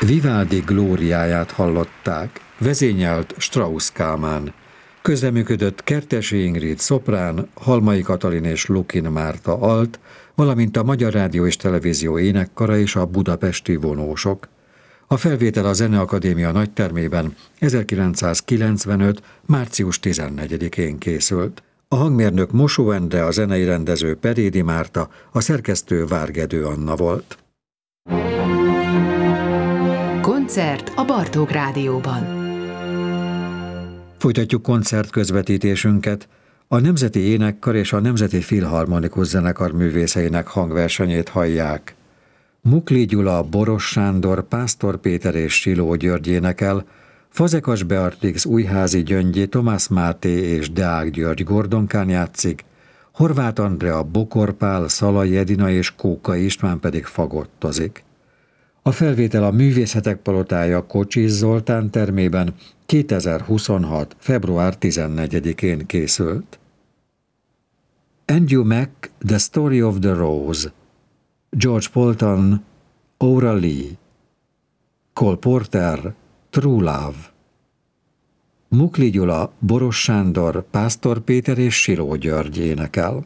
Vivaldi Glóriáját hallották, vezényelt Strauss Kálmán. Közreműködött Kertesi Ingrid szoprán, Halmai Katalin és Lukin Márta alt, valamint a Magyar Rádió és Televízió énekkara és a budapesti vonósok. A felvétel a Zeneakadémia nagytermében 1995. március 14-én készült. A hangmérnök Mosó Endre, a zenei rendező Perédi Márta, a szerkesztő Várgedő Anna volt. Koncert a Bartók Rádióban. Folytatjuk koncertközvetítésünket. A Nemzeti Énekkar és a Nemzeti Filharmonikus Zenekar művészeinek hangversenyét hallják. Mukli Gyula, Boros Sándor, Pásztor Péter és Siló György énekel, Fazekas Beatrix, Újházi Gyöngyi, Tomás Máté és Deák György gordonkán játszik, Horváth Andrea, Bokor Pál, Szalai Edina és Kóka István pedig fagottozik. A felvétel a Művészetek Palotája Kocsis Zoltán termében 2026. február 14-én készült. Andrew Mack, The Story of the Rose, George Polton, Aura Lee, Cole Porter, True Love, Mukli Gyula, Boros Sándor, Pásztor Péter és Siló György énekel.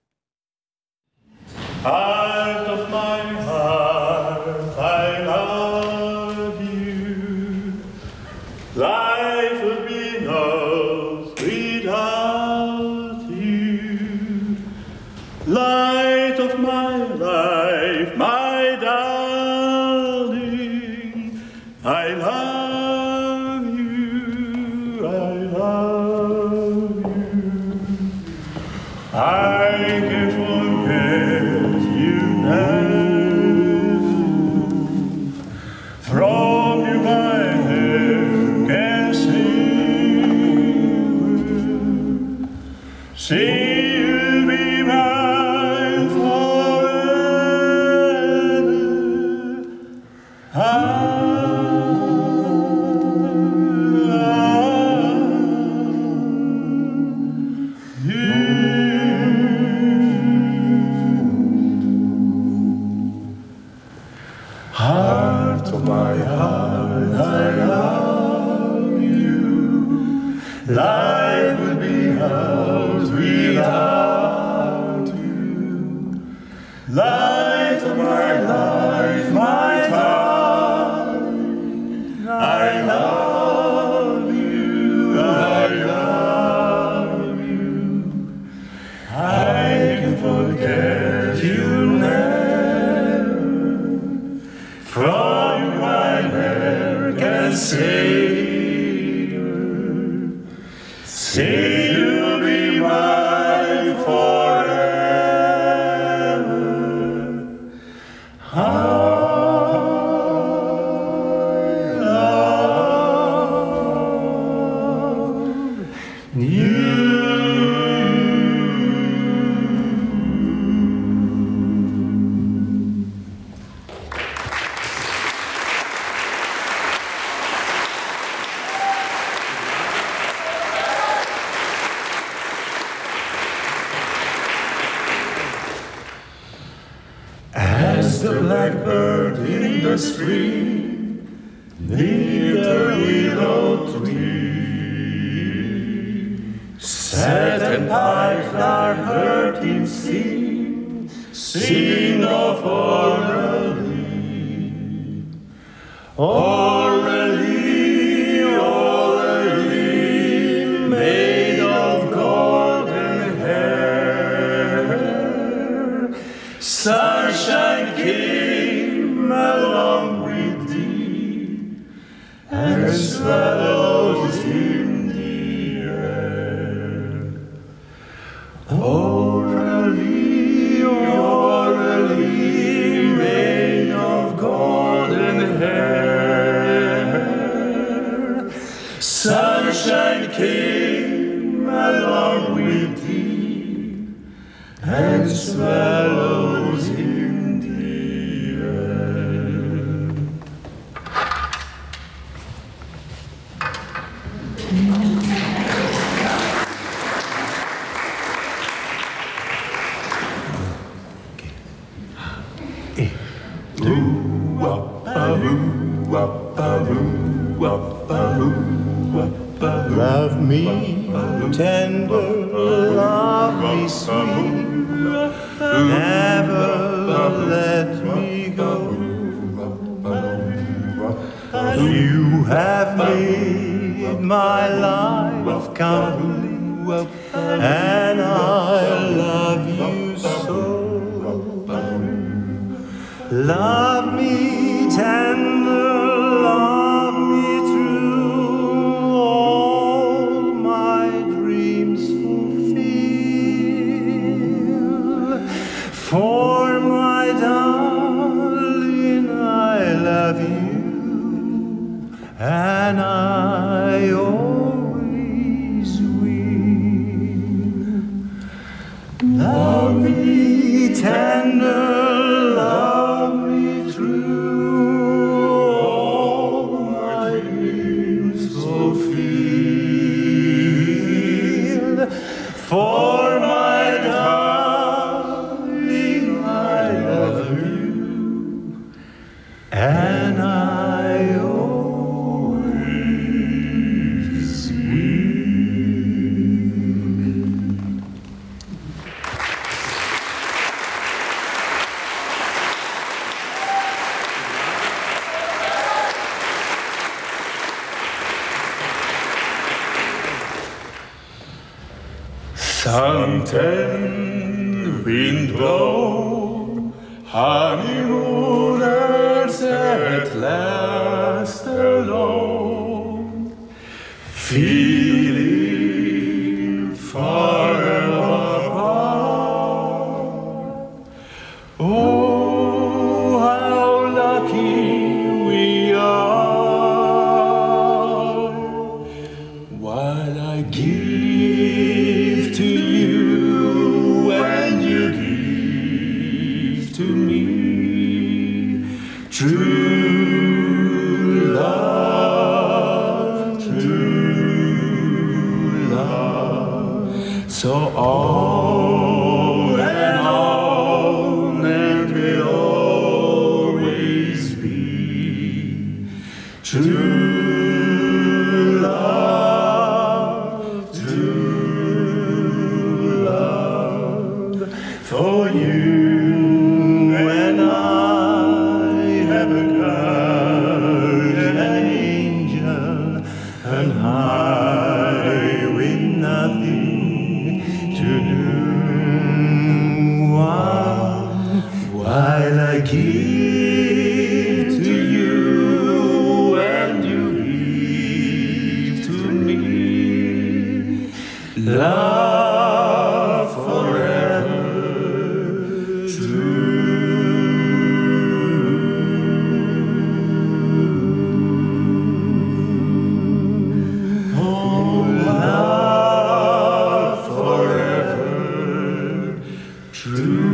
Heart of my heart, I love you. Life would be no without you. Light of my life, my darling, I love you, I love you. I can forget you never. From you I never can see you be mine forever. I love you. Heart of my heart, I love you. Life would be ours without you. Light of my life, my darling, I love you, I love you. I can forget you never. From you I never can save her. Say you'll be mine forever. I love you. As the blackbird in the spring, neath the willow tree, sad and pipes are heard him sing, sing of Orally. Orally, Orally, made of golden hair, sunshine came along with thee, and swallows in the air. Orally, Orally, made of golden hair, sunshine came along with thee, and swallows in the air. Love me tender, love me sweet, never let me go. You have made my life complete, and I love you so. Love me tender, love me true, all my dreams fulfill. For my darling, I love you, and I always will. Love me tender, love me true, all my dreams fulfill. For my darling, I love you, and I always will. Sun and wind blow, honeymooners at last alone, feeling far apart. Oh, how lucky we are, while I give to you and you give to me true love, true love. So on and will always be true love, true love. For you and I have a guardian angel, and I with nothing to do. While I give to you and you give to me love forever true. Oh, love forever true.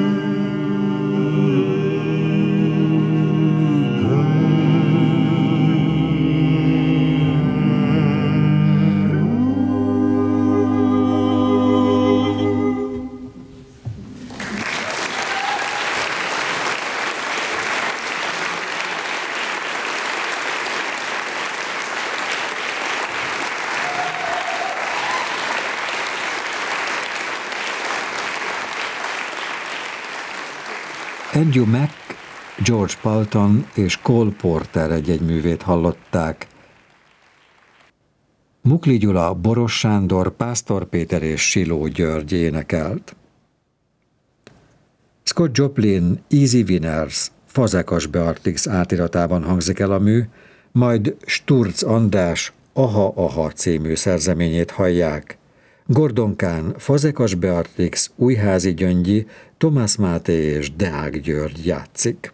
Andrew Mack, George Palton és Cole Porter egy-egy művét hallották. Mukli Gyula, Boros Sándor, Pásztor Péter és Siló György énekelt. Scott Joplin, Easy Winners, Fazekas Beatrix átiratában hangzik el a mű, majd Sturz András Aha Aha című szerzeményét hallják. Gordon Kahn, Fazekas Beatrix, Újházi Gyöngyi, Tomás Máté és Deák György játszik.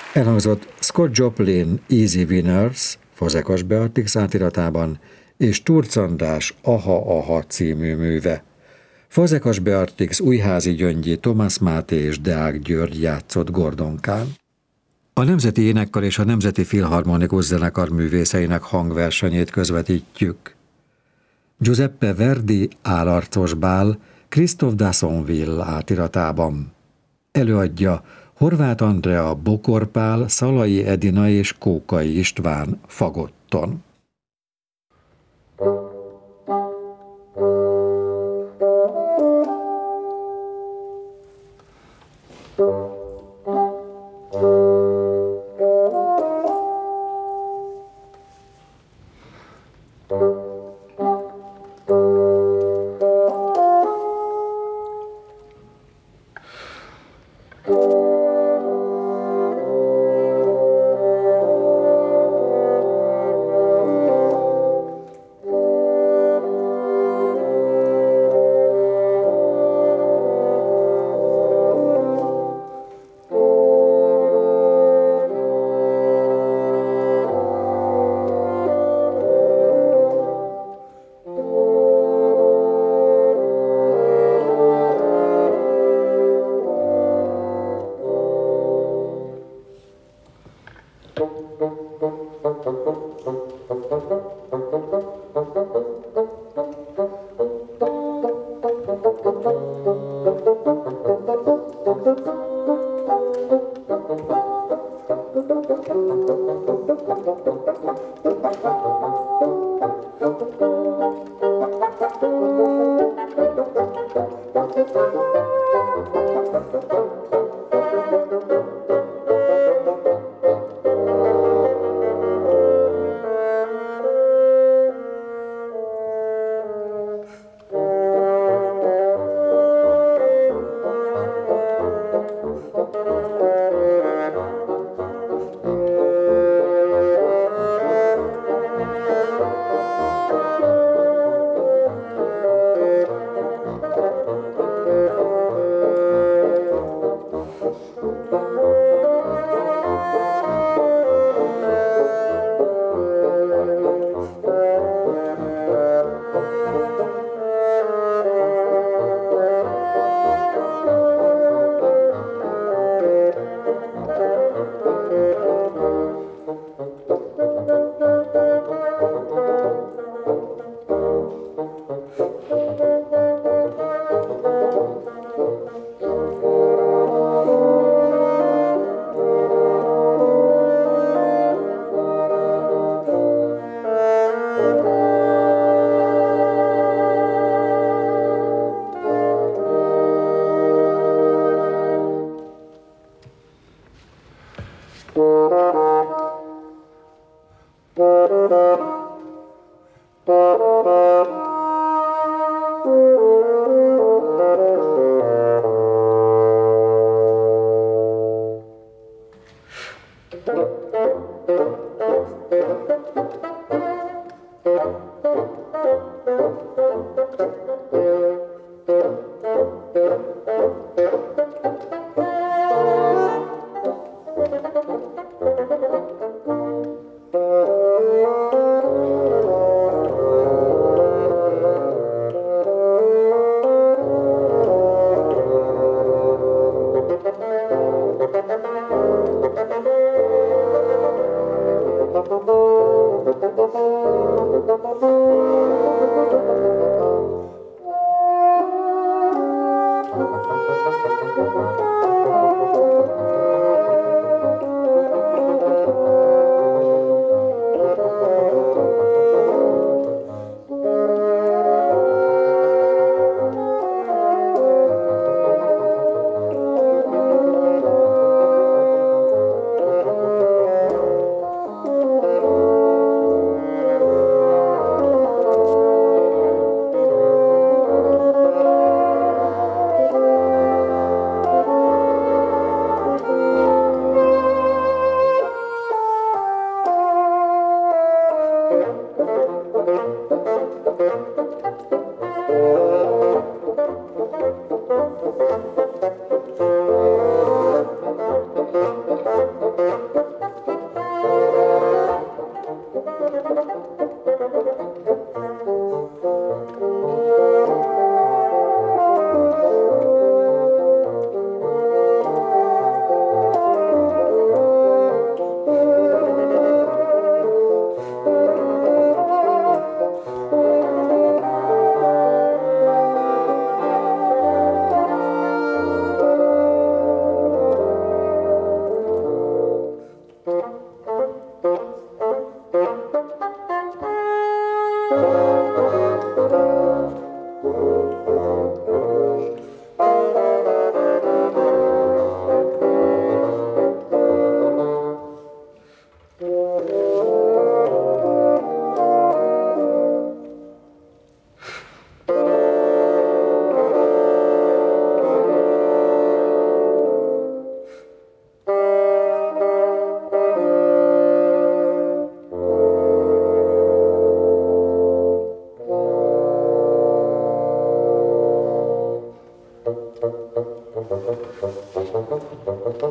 Elhangzott Scott Joplin Easy Winners, Fazekas Beatrix átiratában, és Turc András Aha Aha című műve. Fazekas Beatrix, Újházi Gyöngyi, Thomas Máté és Deák György játszott Gordonkán. A Nemzeti Énekkar és a Nemzeti Filharmonikus Zenekar művészeinek hangversenyét közvetítjük. Giuseppe Verdi Álarcos bál Christophe d'Assonville átiratában. Előadja Horváth Andrea Bokor Pál, Szalai Edina és Kókai István fagotton.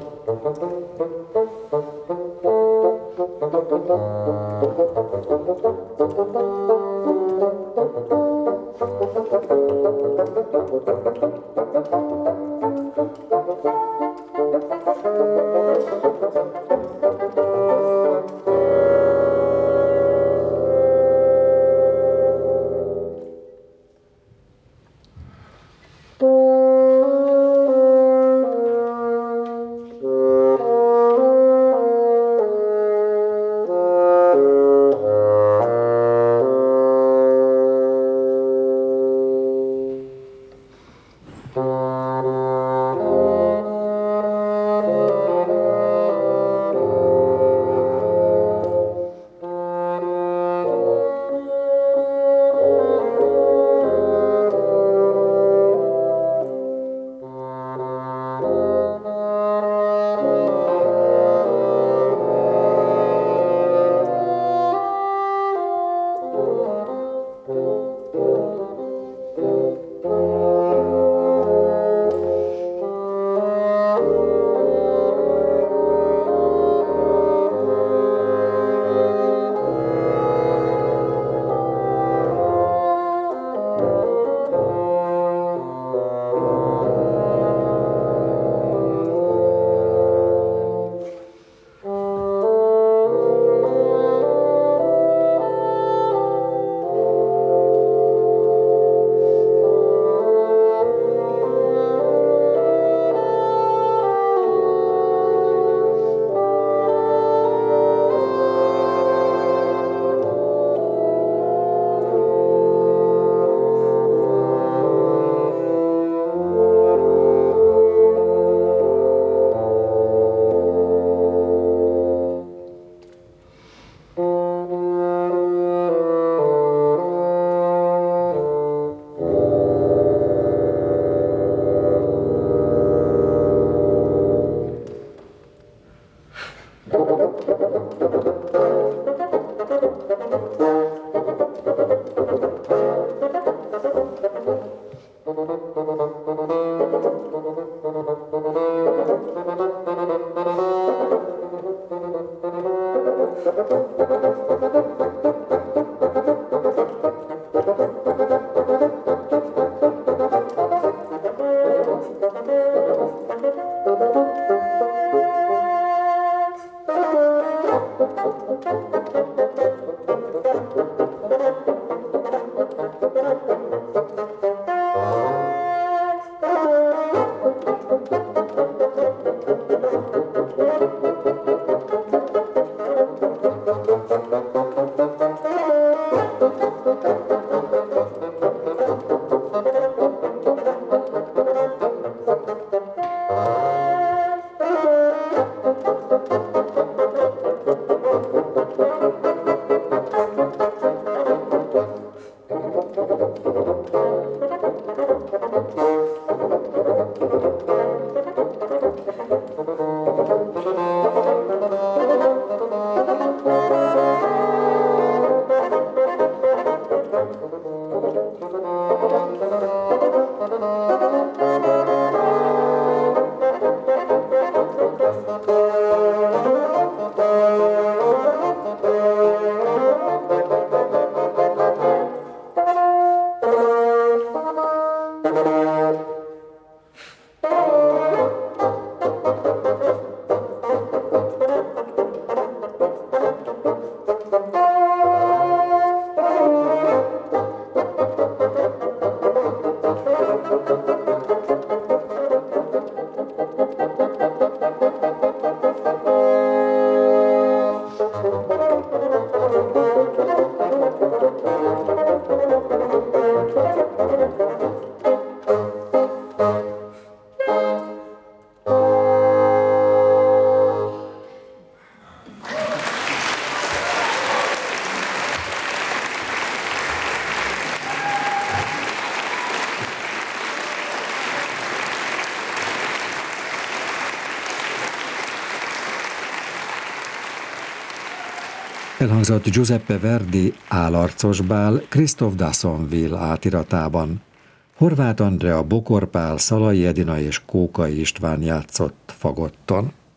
Elhangzott Giuseppe Verdi Álarcos bál Christophe d'Assonville átiratában. Horváth Andrea, Bokor Pál, Szalai Edina és Kókai István játszott fagotton.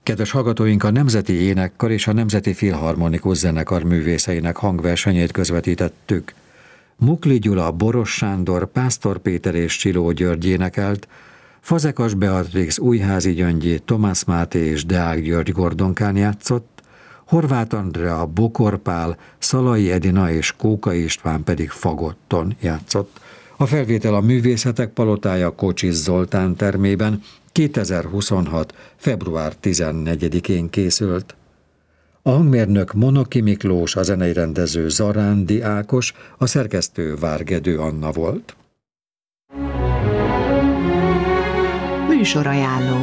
Kedves hallgatóink, a Nemzeti Énekkar és a Nemzeti Filharmonikus Zenekar művészeinek hangversenyét közvetítettük. Mukli Gyula, Boros Sándor, Pásztor Péter és Csiló György énekelt, Fazekas Beatrix, Újházi Gyöngyi, Tomás Máté és Deák György gordonkán játszott, Horváth Andrea, Bokor Pál, Szalai Edina és Kóka István pedig fagotton játszott. A felvétel a Művészetek Palotája Kocsis Zoltán termében 2026. február 14-én készült. A hangmérnök Monoki Miklós, a zenei rendező Zarándi Ákos, a szerkesztő Várgedő Anna volt. Műsorajánló.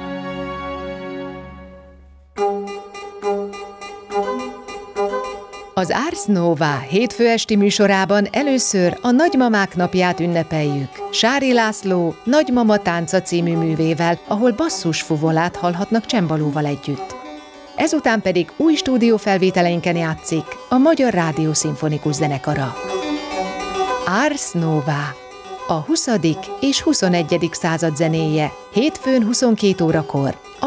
Az Ars Nova hétfő esti műsorában először a Nagymamák napját ünnepeljük Sári László Nagymama tánca című művével, ahol basszusfuvolát hallhatnak csembalóval együtt. Ezután pedig új stúdiófelvételeinken játszik a Magyar Rádió Szimfonikus Zenekara. Ars Nova, a 20. és 21. század zenéje, hétfőn 22 órakor